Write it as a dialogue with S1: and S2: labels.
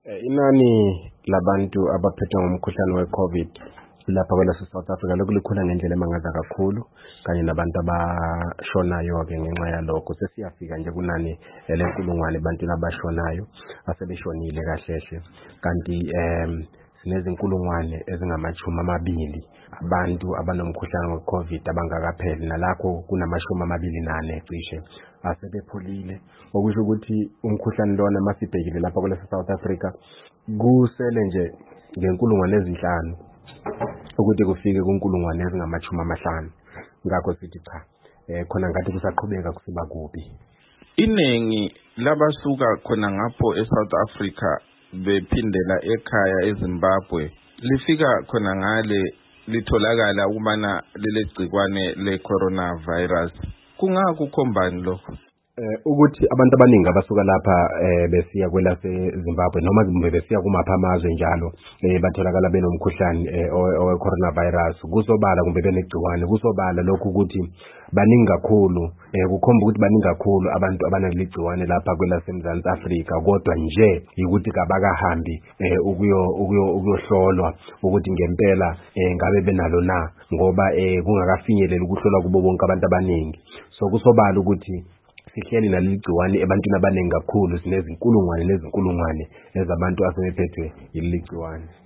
S1: Inani labantu abaphethwe ngumkhuhlane we-COVID lapha kwelase South Africa lokulikhula ngendlela emangaza kakhulu, kanye nabantu abashonayo-ke ngenxa yalokho. Sesiyafika nje kunani lenkulungwane abantu abashonayo asebeshonile kahlehle, kanti sinezinkulungwane ezingama-20 abantu abanomkhuhlane we-COVID abangakapheli, nalakho kunama-24 cishe asebepholile, okusho ukuthi umkhuhlane lona masibhekile lapha kwelase South Africa kusele nje ngenkulungwane ezinhlanu ukuthi kufike kunkulungwane ezingama-50. Ngakho sithi cha, khona ngathi kusaqhubeka kusiba kubi.
S2: Iningi labasuka khona ngapho eSouth Africa bephindela ekhaya eZimbabwe lifika khona ngale litholakala ukubana lele gcikwane le-coronavirus. Kungakukhombani lokho?
S1: Ukuthi abantu abaningi abasuka lapha besiya kwelase Zimbabwe noma besiya kumapha amazwe njalo batholakala benomkhuhlane owe-coronavirus, kusobala kumbe benegciwane, kusobala lokhu ukuthi baningi kakhulu, kukhomba ukuthi baningi kakhulu abantu abaneligciwane lapha kwelase eMzansi Afrika, kodwa nje ukuthi kabakahambi ukuyohlolwa ukuthi ngempela ngabe benalo na, ngoba kungakafinyeleli ukuhlolwa kubo bonke abantu abaningi. So kusobala ukuthi sihleli naligciwane ebantwini abaningi kakhulu, sinezinkulungwane nezinkulungwane ezabantu asebephethwe yiligciwane.